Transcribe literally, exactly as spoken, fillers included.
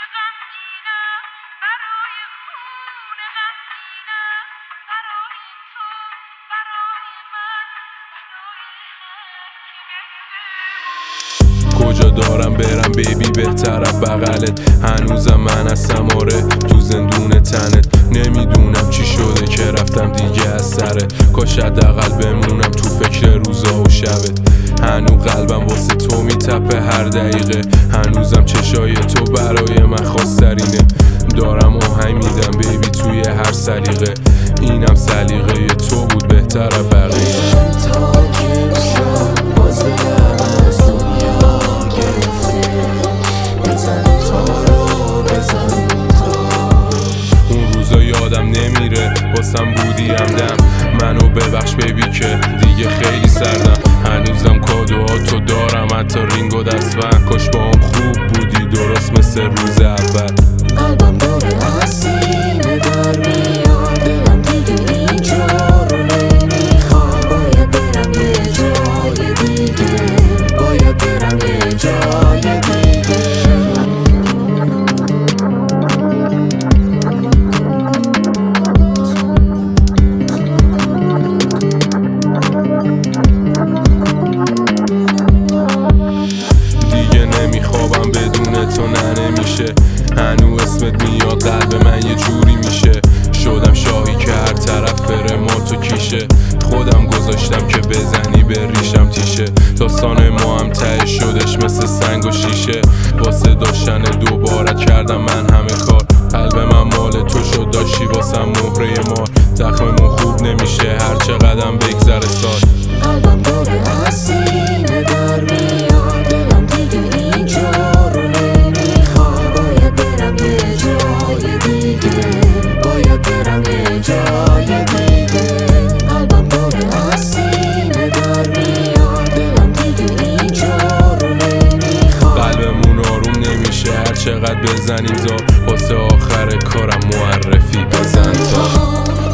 کجا دارم برم بیبی بهترم بغلت، هنوزم من هستم آره تو زندون تنت. نمیدونم چی شده که رفتم دیگه از سرت، کاش حداقل بمونم تو فکر روزا و شبت. هنوز قلبم واسه تو میتپه هر دقیقه، هنوزم چشای تو برای من خواسترینه. دارم آهنگ میدم بیبی توی هر سلیقه، اینم سلیقه تو بود بهتر از بقیه. یادم نمیره واسم بودی همدم، منو ببخش بیبی که دیگه خیلی سردم. هنوزم کادوهاتو دارم حتی رینگ و دستبند، کاش با هم خوب بودی درست مثل روز اول. قلبم داره از سینه در میاد، دلم دیگه اینجا رو نمیخواد. باید برم یه جای دیگه، باید برم یه جای دیگه. نمیخوابم بدون تو نه نمیشه، هنو اسمت میاد قلب من یه جوری میشه. شدم شاهی که هر طرف بره ما تو کیشه، خودم گذاشتم که بزنی به ریشم تیشه. داستان ما هم ته شدش مثل سنگ و شیشه، واسه داشتن دوباره کردم من همه کار. قلب من مال تو شد داشتی واسم مهره مار، زخممون خوب نمیشه هر چقدرم بگذره سال. قلبم داره از سینه در میاد، دلم دیگه اینجا رو نمیخواد. باید برم یه جای دیگه، باید برم یه جای دیگه. قلبم داره از سینه در میاد، دلم دیگه اینجا رو نمیخواد. قلبمون آروم نمیشه هر چقدر بزنیم زار، واسه آخر کارم معرفی بزن تا